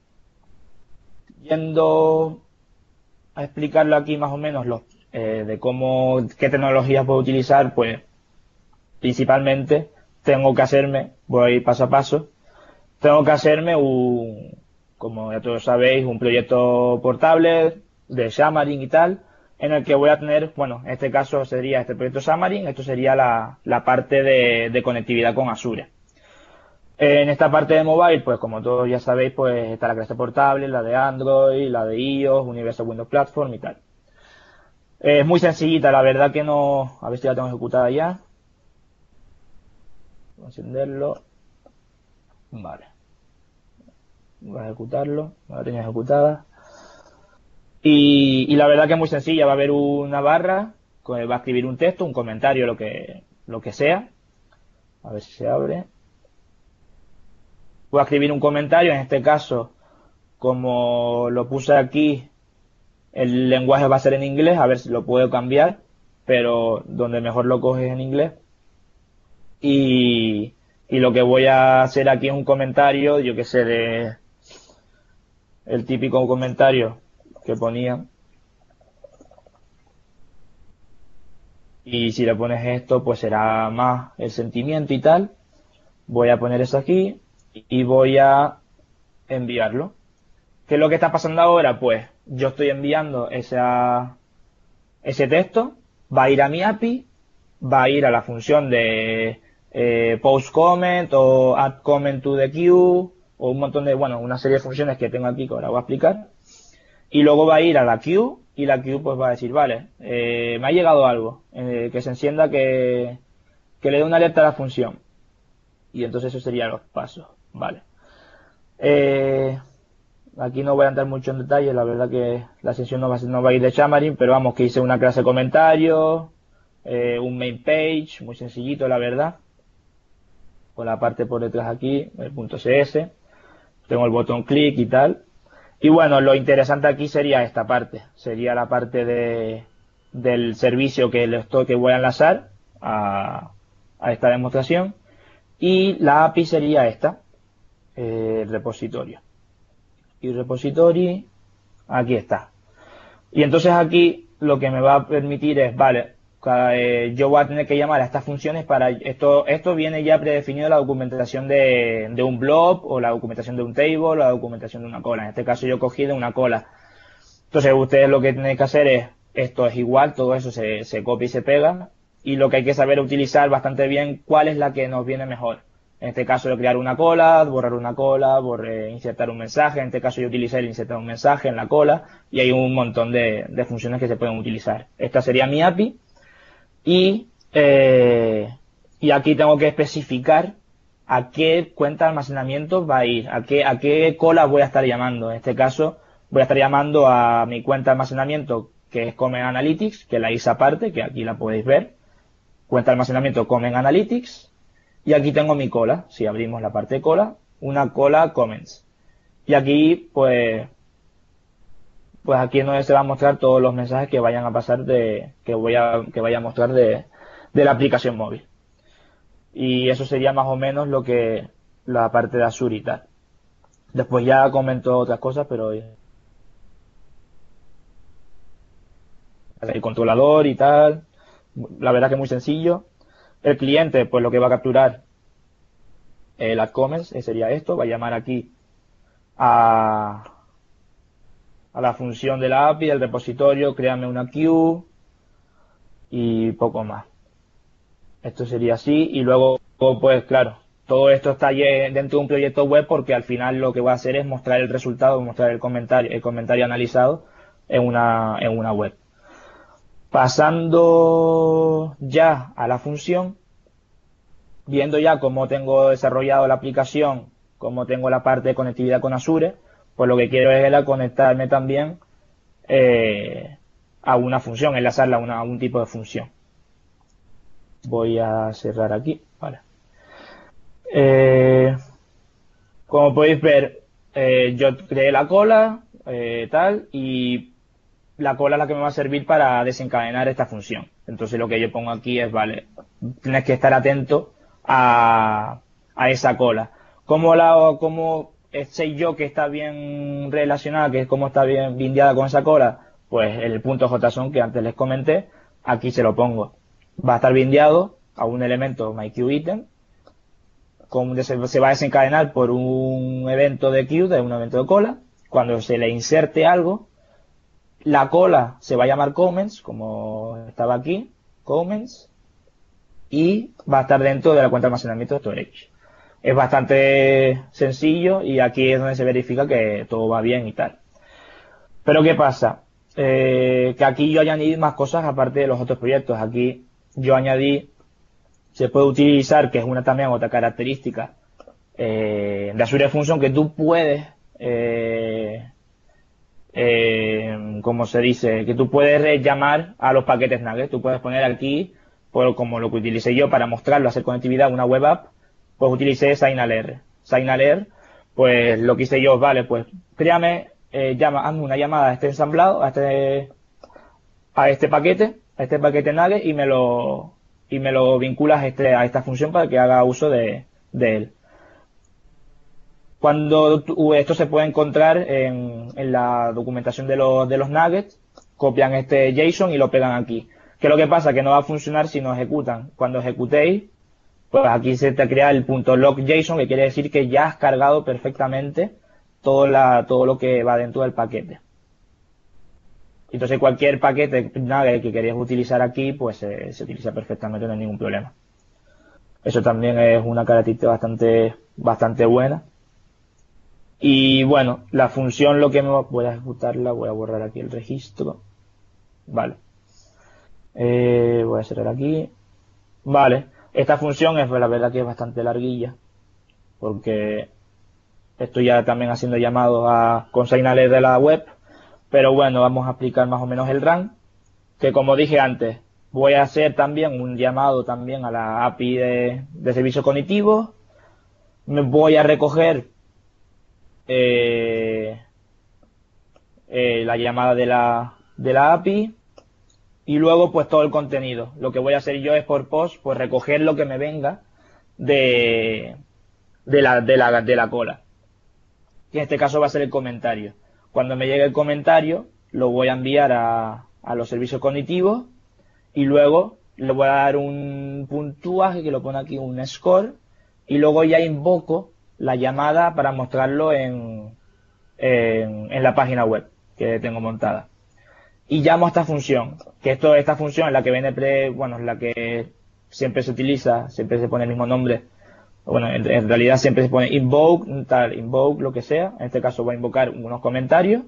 Yendo a explicarlo aquí más o menos lo, eh, de cómo, qué tecnologías puedo utilizar, pues principalmente tengo que hacerme, voy a ir paso a paso, tengo que hacerme un, como ya todos sabéis, un proyecto portable de Xamarin y tal, en el que voy a tener, bueno, en este caso sería este proyecto Xamarin, esto sería la, la parte de, de conectividad con Azure. En esta parte de mobile, pues como todos ya sabéis, pues está la clase portable, la de Android, la de iOS, Universal Windows Platform y tal. Eh, Es muy sencillita, la verdad que no, a ver si la tengo ejecutada ya. Voy a encenderlo. Vale. Voy a ejecutarlo. No la tenía ejecutada. Y, y la verdad que es muy sencilla. Va a haber una barra que va a escribir un texto, un comentario, lo que, lo que sea. A ver si se abre. Voy a escribir un comentario. En este caso, como lo puse aquí, el lenguaje va a ser en inglés. A ver si lo puedo cambiar. Pero donde mejor lo coges es en inglés. Y, y lo que voy a hacer aquí es un comentario, yo que sé, de el típico comentario que ponía. Y si le pones esto, pues será más el sentimiento y tal. Voy a poner eso aquí y voy a enviarlo. ¿Qué es lo que está pasando ahora? Pues yo estoy enviando esa, ese texto, va a ir a mi A P I, va a ir a la función de eh, post comment o add comment to the queue, o un montón de, bueno, una serie de funciones que tengo aquí que ahora voy a explicar. Y luego va a ir a la queue, y la queue pues va a decir, vale, eh, me ha llegado algo, eh, que se encienda, que, que le dé una alerta a la función. Y entonces eso serían los pasos, vale. Eh, aquí no voy a entrar mucho en detalle, la verdad que la sesión no va a, ser, no va a ir de Xamarin, pero vamos, que hice una clase de comentarios, eh, un main page, muy sencillito la verdad, con la parte por detrás aquí, el punto .cs, tengo el botón clic y tal. Y bueno, lo interesante aquí sería esta parte, sería la parte de, del servicio que, le estoy, que voy a enlazar a, a esta demostración, y la A P I sería esta, eh, el repositorio. Y repository, aquí está. Y entonces aquí lo que me va a permitir es, vale, eh, yo voy a tener que llamar a estas funciones para esto. Esto viene ya predefinido en la documentación de, de un blob, o la documentación de un table, o la documentación de una cola. En este caso yo cogí de una cola. Entonces ustedes lo que tienen que hacer es, esto es igual, todo eso se, se copia y se pega, y lo que hay que saber utilizar bastante bien cuál es la que nos viene mejor. En este caso de crear una cola, borrar una cola, borre, insertar un mensaje. En este caso yo utilicé el insertar un mensaje en la cola, y hay un montón de, de funciones que se pueden utilizar. Esta sería mi A P I, y, eh, y aquí tengo que especificar a qué cuenta de almacenamiento va a ir, a qué, a qué cola voy a estar llamando. En este caso voy a estar llamando a mi cuenta de almacenamiento, que es Common Analytics, que la hice aparte, que aquí la podéis ver. Cuenta de almacenamiento Common Analytics. Y aquí tengo mi cola, si abrimos la parte de cola, una cola comments. Y aquí, pues, pues aquí es donde se va a mostrar todos los mensajes que vayan a pasar de, que voy a, que vaya a mostrar de, de la aplicación móvil. Y eso sería más o menos lo que, la parte de Azure y tal. Después ya comento otras cosas, pero el controlador y tal, la verdad que es muy sencillo. El cliente, pues lo que va a capturar eh, las comments, eh, sería esto, va a llamar aquí a, a la función de la A P I, del repositorio, créame una queue y poco más. Esto sería así, y luego, pues claro, todo esto está dentro de un proyecto web, porque al final lo que voy a hacer es mostrar el resultado, mostrar el comentario, el comentario analizado en una, en una web. Pasando ya a la función, viendo ya cómo tengo desarrollado la aplicación, cómo tengo la parte de conectividad con Azure, pues lo que quiero es la conectarme también eh, a una función, enlazarla a, una, a un tipo de función. Voy a cerrar aquí, vale. Eh, como podéis ver, eh, yo creé la cola, eh, tal, y la cola es la que me va a servir para desencadenar esta función. Entonces lo que yo pongo aquí es, vale, tienes que estar atento a, a esa cola. ¿Cómo, la, cómo sé yo que está bien relacionada, que es cómo está bien bindeada con esa cola? Pues el punto JSON que antes les comenté, aquí se lo pongo. Va a estar bindeado a un elemento myQueueItem, se va a desencadenar por un evento de queue, de un evento de cola. Cuando se le inserte algo, la cola se va a llamar comments, como estaba aquí, comments, y va a estar dentro de la cuenta de almacenamiento storage. Es bastante sencillo, y aquí es donde se verifica que todo va bien y tal. Pero ¿qué pasa? Eh, que aquí yo añadí más cosas aparte de los otros proyectos. Aquí yo añadí, se puede utilizar, que es una también otra característica eh, de Azure Function, que tú puedes eh, Eh, como se dice, que tú puedes llamar a los paquetes Nugget. Tú puedes poner aquí, por, como lo que utilicé yo para mostrarlo, hacer conectividad a una web app, pues utilicé SignAlert. SignAlert, pues lo que hice yo, vale, pues créame, eh, llama, hazme una llamada a este ensamblado, a este, a este paquete, a este paquete Nugget, y me lo, y me lo vinculas a, este, a esta función para que haga uso de, de él. Cuando esto se puede encontrar en, en la documentación de los, de los nuggets, copian este JSON y lo pegan aquí. ¿Qué es lo que pasa? Que no va a funcionar si no ejecutan. Cuando ejecutéis, pues aquí se te crea el punto log JSON, que quiere decir que ya has cargado perfectamente todo, la, todo lo que va dentro del paquete. Entonces cualquier paquete nugget que queréis utilizar aquí, pues eh, se utiliza perfectamente, no hay ningún problema. Eso también es una característica bastante, bastante buena. Y bueno, la función, lo que me voy a ejecutarla, voy a borrar aquí el registro. Vale. Eh, voy a cerrar aquí. Vale. Esta función es la verdad que es bastante larguilla, porque estoy ya también haciendo llamados a consignales de la web, pero bueno, vamos a aplicar más o menos el run, que como dije antes, voy a hacer también un llamado también a la A P I de, de servicios cognitivos, me voy a recoger eh, eh, la llamada de la, de la A P I y luego pues todo el contenido. Lo que voy a hacer yo es por post, pues recoger lo que me venga de, de, la, de, la, de la cola, que en este caso va a ser el comentario. Cuando me llegue el comentario, lo voy a enviar a, a los servicios cognitivos y luego le voy a dar un puntuaje que lo pone aquí, un score, y luego ya invoco la llamada para mostrarlo en, en, en la página web que tengo montada. Y llamo a esta función, que esto, esta función es la que viene pre, bueno, es la que siempre se utiliza, siempre se pone el mismo nombre. Bueno, en, en realidad siempre se pone invoke, tal, invoke, lo que sea. En este caso voy a invocar unos comentarios.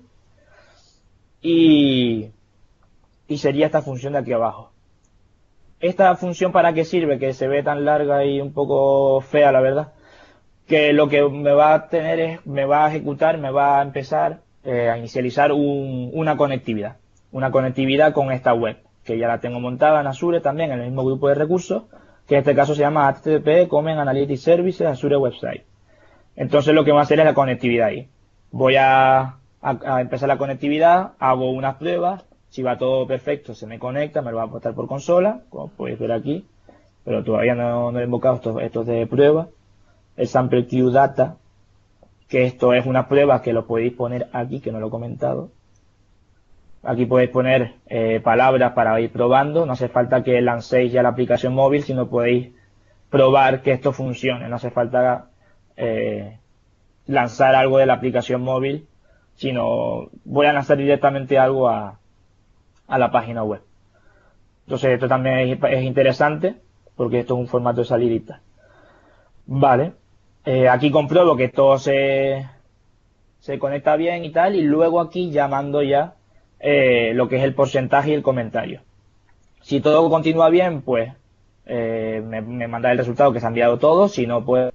Y, y sería esta función de aquí abajo. Esta función, ¿para qué sirve? Que se ve tan larga y un poco fea, la verdad. Que lo que me va a tener es, me va a ejecutar, me va a empezar eh, a inicializar un, una conectividad. Una conectividad con esta web, que ya la tengo montada en Azure también, en el mismo grupo de recursos, que en este caso se llama H T T P Common Analytics Services Azure Website. Entonces lo que voy a hacer es la conectividad ahí. Voy a, a, a empezar la conectividad, hago unas pruebas, si va todo perfecto se me conecta, me lo va a apostar por consola, como podéis ver aquí, pero todavía no, no he invocado estos, estos de prueba. El Sample Queue Data, que esto es una prueba que lo podéis poner aquí, que no lo he comentado. Aquí podéis poner eh, palabras para ir probando, no hace falta que lancéis ya la aplicación móvil, sino podéis probar que esto funcione, no hace falta eh, lanzar algo de la aplicación móvil, sino voy a lanzar directamente algo a, a la página web. Entonces esto también es, es interesante, porque esto es un formato de salidita. Vale, eh, aquí compruebo que todo se, se conecta bien y tal, y luego aquí ya mando ya Eh, lo que es el porcentaje y el comentario. Si todo continúa bien, pues eh, me, me manda el resultado que se ha enviado todo. Si no, pues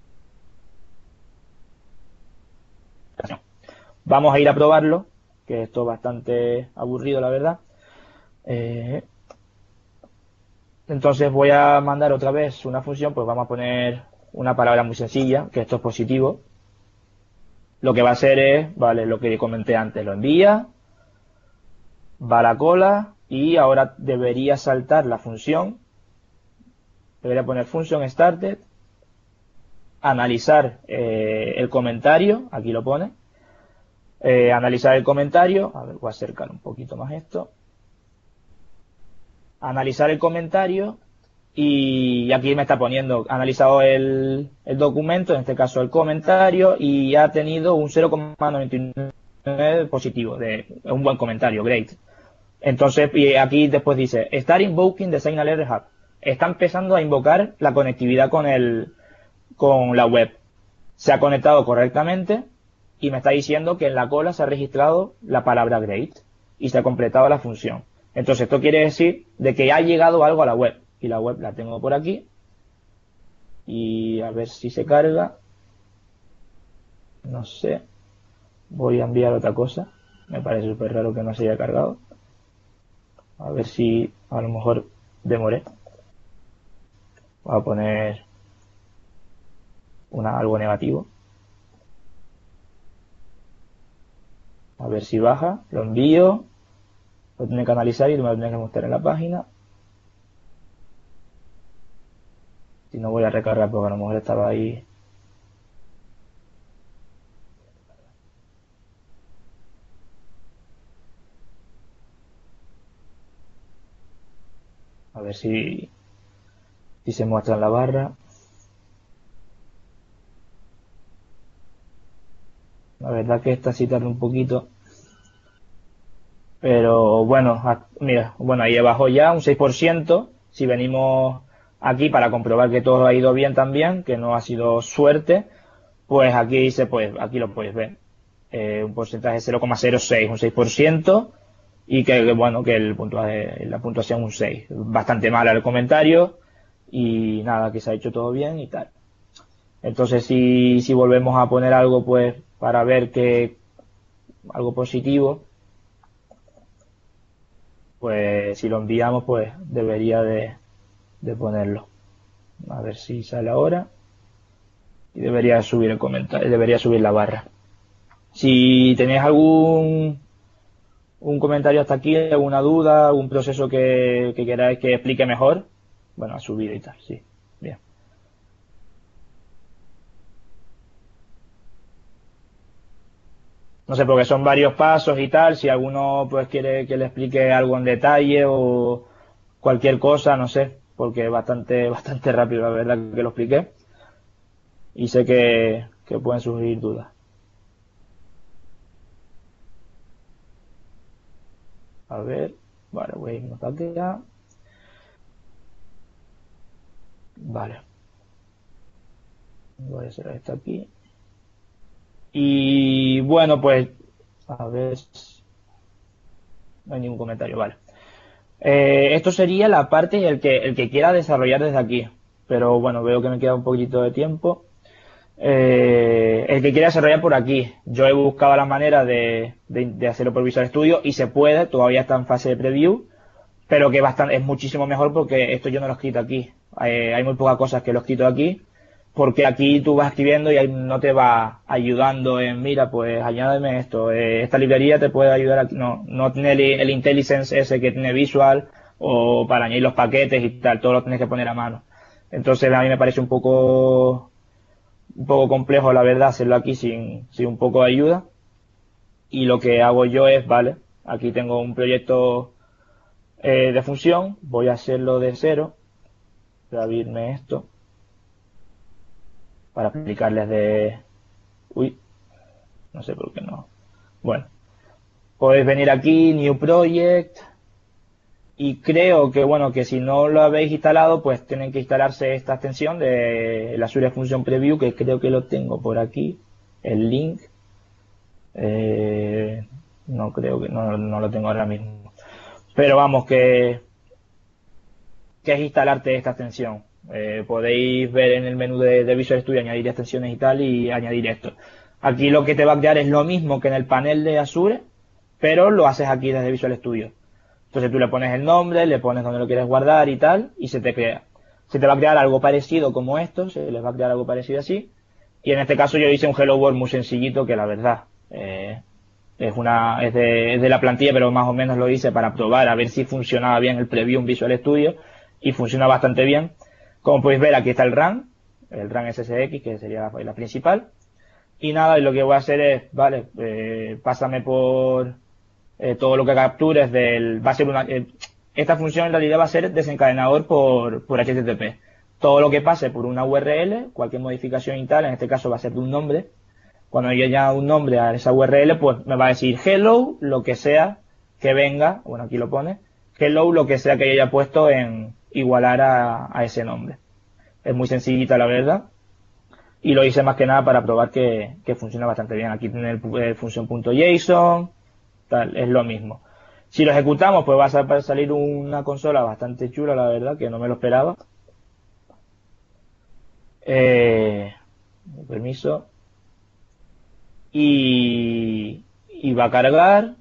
vamos a ir a probarlo, que esto es bastante aburrido, la verdad. Eh, entonces voy a mandar otra vez una función, pues vamos a poner una palabra muy sencilla, que esto es positivo. Lo que va a hacer es, vale, lo que comenté antes, lo envía, va a la cola y ahora debería saltar la función. Debería poner function started, analizar eh, el comentario, aquí lo pone, eh, analizar el comentario, a ver, voy a acercar un poquito más esto, analizar el comentario y aquí me está poniendo, ha analizado el, el documento, en este caso el comentario, y ha tenido un cero coma noventa y nueve positivo, de un buen comentario, great. Entonces, y aquí después dice, start invoking the Signal R Hub. Está empezando a invocar la conectividad con el, con la web. Se ha conectado correctamente y me está diciendo que en la cola se ha registrado la palabra great y se ha completado la función. Entonces, esto quiere decir de que ha llegado algo a la web. Y la web la tengo por aquí. Y a ver si se carga. No sé. Voy a enviar otra cosa. Me parece súper raro que no se haya cargado. A ver si a lo mejor demoré. Voy a poner una, algo negativo. A ver si baja. Lo envío. Lo tiene que analizar y me lo tiene que mostrar en la página. Si no voy a recargar porque a lo mejor estaba ahí. A ver si, si se muestra en la barra. La verdad que esta sí tarda un poquito. Pero bueno, mira, bueno, ahí abajo ya un seis por ciento. Si venimos aquí para comprobar que todo ha ido bien también, que no ha sido suerte, pues aquí se puede, aquí lo puedes ver. Eh, un porcentaje cero coma cero seis, un seis por ciento. y que, que, bueno, que el puntuaje, la puntuación un seis. Bastante mala el comentario y nada, que se ha hecho todo bien y tal. Entonces si, si volvemos a poner algo pues para ver que algo positivo, pues si lo enviamos pues debería de, de ponerlo. A ver si sale ahora. Y debería subir el comentario, debería subir la barra. Si tenéis algún un comentario hasta aquí, alguna duda, algún proceso que, que queráis que explique mejor, bueno, ha subido y tal, sí. Bien. No sé, porque son varios pasos y tal, si alguno pues quiere que le explique algo en detalle o cualquier cosa, no sé, porque es bastante, bastante rápido, la verdad, que lo expliqué. Y sé que, que pueden surgir dudas. A ver, vale, voy a ir notando ya. Vale. Voy a hacer esto aquí. Y bueno, pues, a ver, no hay ningún comentario, vale. Eh, esto sería la parte en el que, el que quiera desarrollar desde aquí. Pero bueno, veo que me queda un poquito de tiempo. Eh, el que quiera desarrollar por aquí. Yo he buscado la manera de, de, de hacerlo por Visual Studio y se puede, todavía está en fase de preview, pero que bastante, es muchísimo mejor porque esto yo no lo he escrito aquí. Eh, hay muy pocas cosas que lo he escrito aquí, porque aquí tú vas escribiendo y ahí no te va ayudando en, mira, pues añádeme esto, eh, esta librería te puede ayudar aquí. No, no tiene el, el IntelliSense ese que tiene Visual o para añadir los paquetes y tal, todo lo tienes que poner a mano. Entonces a mí me parece un poco, un poco complejo, la verdad, hacerlo aquí sin, sin un poco de ayuda. Y lo que hago yo es, vale, aquí tengo un proyecto eh, de función, voy a hacerlo de cero, voy a abrirme esto para explicarles de... Uy, no sé por qué no. Bueno, podéis venir aquí, New Project, y creo que, bueno, que si no lo habéis instalado, pues tienen que instalarse esta extensión de la Azure Function Preview, que creo que lo tengo por aquí, el link. Eh, no creo que, no, no lo tengo ahora mismo. Pero vamos, que, que es instalarte esta extensión. Eh, podéis ver en el menú de, de Visual Studio, añadir extensiones y tal, y añadir esto. Aquí lo que te va a crear es lo mismo que en el panel de Azure, pero lo haces aquí desde Visual Studio. Entonces tú le pones el nombre, le pones donde lo quieres guardar y tal, y se te crea. Se te va a crear algo parecido como esto, se les va a crear algo parecido así. Y en este caso yo hice un Hello World muy sencillito, que la verdad eh, es una es de, es de la plantilla, pero más o menos lo hice para probar a ver si funcionaba bien el preview en Visual Studio, y funciona bastante bien. Como podéis ver, aquí está el RAM, el RAM S S X, que sería la, la principal. Y nada, y lo que voy a hacer es, vale, eh, pásame por eh, todo lo que captures del, va a ser una, eh, esta función en realidad va a ser desencadenador por, por H T T P. Todo lo que pase por una U R L, cualquier modificación y tal, en este caso va a ser de un nombre. Cuando yo añada un nombre a esa U R L, pues me va a decir hello, lo que sea que venga, bueno, aquí lo pone, hello, lo que sea que yo haya puesto en igualar a, a ese nombre. Es muy sencillita, la verdad. Y lo hice más que nada para probar que, que funciona bastante bien. Aquí tiene el, el función.json, tal, es lo mismo. Si lo ejecutamos, pues va a salir una consola bastante chula, la verdad, que no me lo esperaba. Eh, permiso. Y, y va a cargar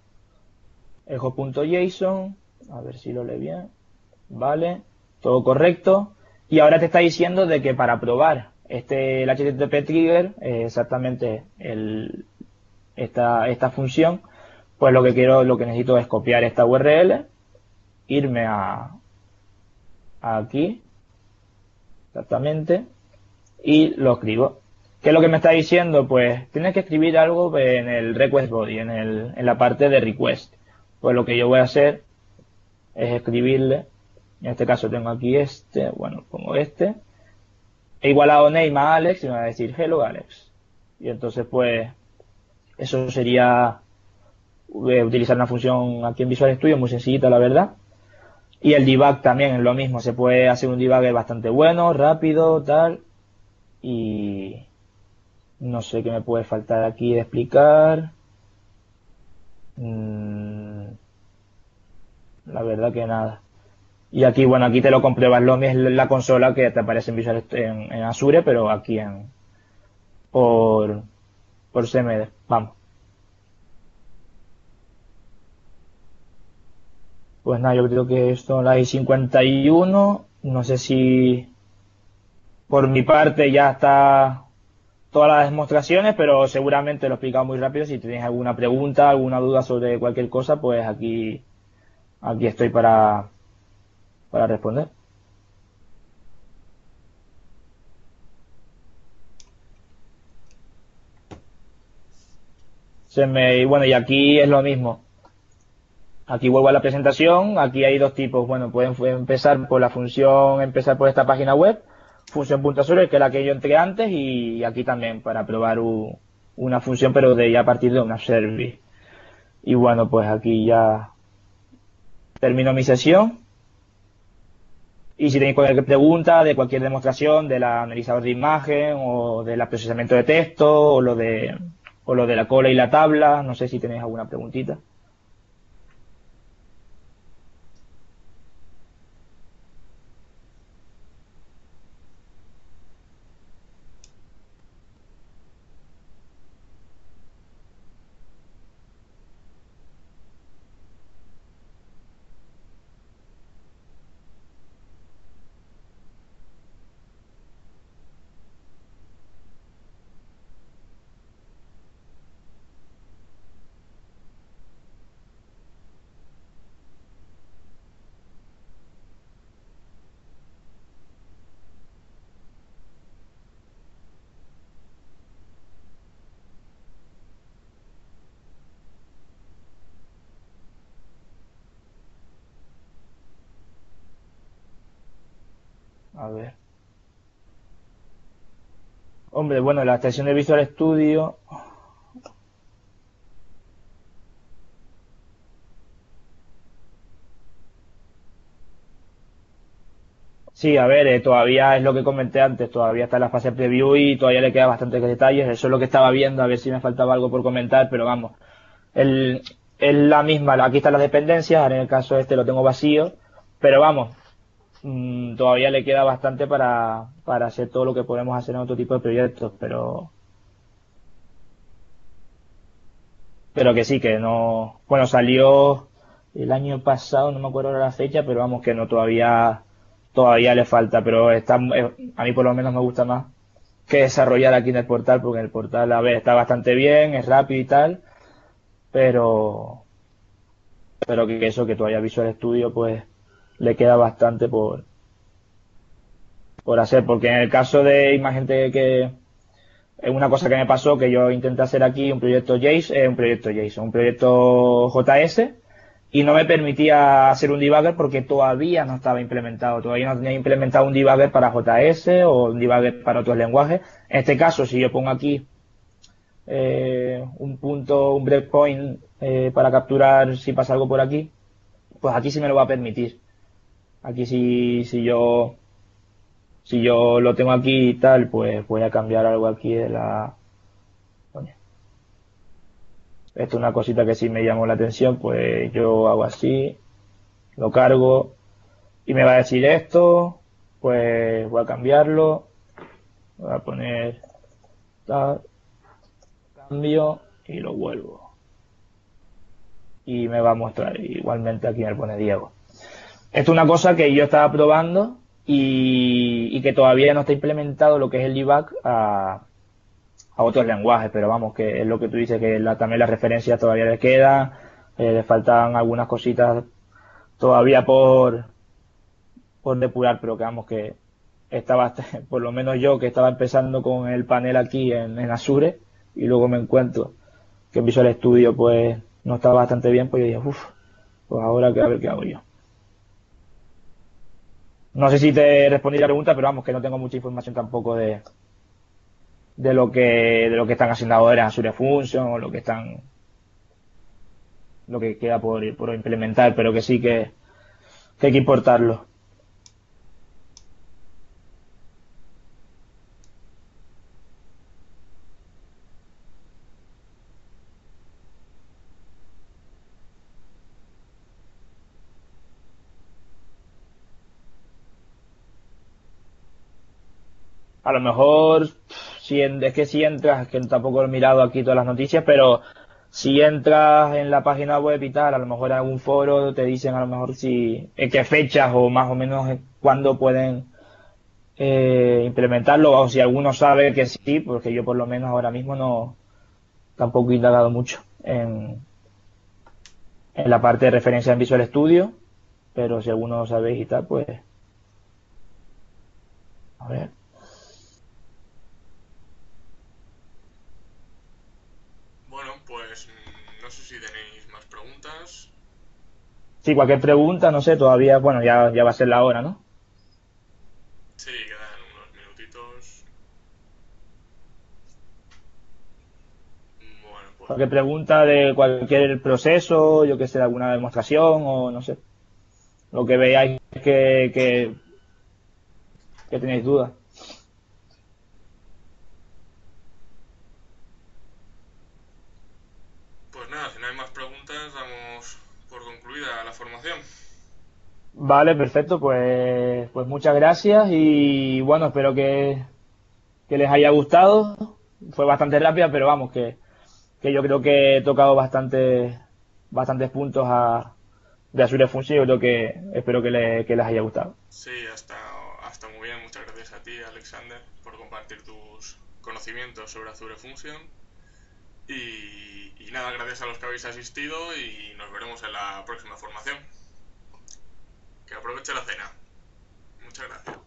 ejo.json, a ver si lo lee bien, vale, todo correcto. Y ahora te está diciendo de que para probar este el H T T P trigger, eh, exactamente el, esta, esta función, pues lo que quiero, lo que necesito es copiar esta U R L, irme a, a aquí, exactamente, y lo escribo. ¿Qué es lo que me está diciendo? Pues tienes que escribir algo en el request body, en, el, en la parte de request. Pues lo que yo voy a hacer es escribirle, en este caso tengo aquí este, bueno, pongo este, he igualado name a Alex y me va a decir hello Alex. Y entonces pues eso sería eh, utilizar una función aquí en Visual Studio, muy sencillita la verdad. Y el debug también es lo mismo, se puede hacer un debug bastante bueno, rápido, tal. Y no sé qué me puede faltar aquí de explicar. Mm, la verdad que nada. Y aquí, bueno, aquí te lo compruebas, Lomi es la consola que te aparece en Visual Stu- en, en Azure, pero aquí en por, por C M D, vamos. Pues nada, yo creo que esto la I cincuenta y uno, no sé si por mi parte ya está todas las demostraciones, pero seguramente lo he explicado muy rápido. Si tenéis alguna pregunta, alguna duda sobre cualquier cosa, pues aquí, aquí estoy para, para responder. Se me, y bueno, y aquí es lo mismo. Aquí vuelvo a la presentación. Aquí hay dos tipos. Bueno, pueden fu- empezar por la función, empezar por esta página web, función.azure, que es la que yo entré antes, y aquí también para probar u- una función, pero de ya a partir de una service. Y bueno, pues aquí ya termino mi sesión. Y si tenéis cualquier pregunta de cualquier demostración del analizador de imagen o del procesamiento de texto o lo de, o lo de la cola y la tabla, no sé si tenéis alguna preguntita. A ver. Hombre, bueno, la extensión de Visual Studio. Sí, a ver, eh, todavía es lo que comenté antes, todavía está en la fase preview y todavía le queda bastantes detalles. Eso es lo que estaba viendo, a ver si me faltaba algo por comentar, pero vamos, el, es la misma. Aquí están las dependencias, ahora en el caso este lo tengo vacío, pero vamos, mm, todavía le queda bastante para, para hacer todo lo que podemos hacer en otro tipo de proyectos, pero, pero que sí, que no, bueno, salió el año pasado, no me acuerdo ahora la fecha, pero vamos, que no, todavía, todavía le falta, pero está, eh, a mí por lo menos me gusta más que desarrollar aquí en el portal, porque en el portal, a ver, está bastante bien, es rápido y tal, pero, pero que eso, que todavía Visual Studio, pues, le queda bastante por, por hacer, porque en el caso de, imagínate que es una cosa que me pasó, que yo intenté hacer aquí un proyecto JSON, eh, un proyecto JSON, un proyecto J S, y no me permitía hacer un debugger porque todavía no estaba implementado, todavía no tenía implementado un debugger para J S o un debugger para otros lenguajes. En este caso, si yo pongo aquí eh, un punto, un breakpoint eh, para capturar si pasa algo por aquí, pues aquí sí me lo va a permitir. Aquí sí, si yo, si yo lo tengo aquí y tal, pues voy a cambiar algo aquí de la... Coño, esto es una cosita que sí me llamó la atención, pues yo hago así, lo cargo y me va a decir esto, pues voy a cambiarlo, voy a poner tal, cambio y lo vuelvo. Y me va a mostrar, igualmente aquí me pone Diego. Esto es una cosa que yo estaba probando y, y que todavía no está implementado lo que es el debug a, a otros lenguajes, pero vamos, que es lo que tú dices, que la, también las referencias todavía le quedan, eh, le faltan algunas cositas todavía por, por depurar, pero que vamos, que estaba, por lo menos yo que estaba empezando con el panel aquí en, en Azure y luego me encuentro que en Visual Studio pues no está bastante bien, pues yo dije, uff, pues ahora que a ver qué hago yo. No sé si te respondí la pregunta, pero vamos, que no tengo mucha información tampoco de, de lo que, de lo que están haciendo ahora en Azure Function o lo que están, lo que queda por, por implementar, pero que sí que, que hay que importarlo. A lo mejor, si en- es que si entras, que tampoco he mirado aquí todas las noticias, pero si entras en la página web y tal, a lo mejor en algún foro te dicen a lo mejor si, en qué fechas o más o menos en cuándo pueden eh, implementarlo, o si alguno sabe que sí, porque yo por lo menos ahora mismo no, tampoco he indagado mucho en, en la parte de referencia en Visual Studio, pero si alguno lo sabéis y tal, pues, a ver. Bueno, pues mm, no sé si tenéis más preguntas. Sí, cualquier pregunta, no sé, todavía, bueno, ya, ya va a ser la hora, ¿no? Sí, quedan unos minutitos. Bueno, pues Cualquier pregunta de cualquier proceso, yo que sé, de alguna demostración o no sé, lo que veáis que, que, que tenéis dudas. Pues nada, si no hay más preguntas, damos por concluida la formación. Vale, perfecto, pues, pues muchas gracias y bueno, espero que, que les haya gustado. Fue bastante rápida, pero vamos, que, que yo creo que he tocado bastante, bastantes puntos a, de Azure Function. Yo creo que espero que, le- que les haya gustado. Sí, hasta, hasta muy bien. Muchas gracias a ti, Alexander, por compartir tus conocimientos sobre Azure Function. Y, y nada, gracias a los que habéis asistido y nos veremos en la próxima formación. Que aproveche la cena. Muchas gracias.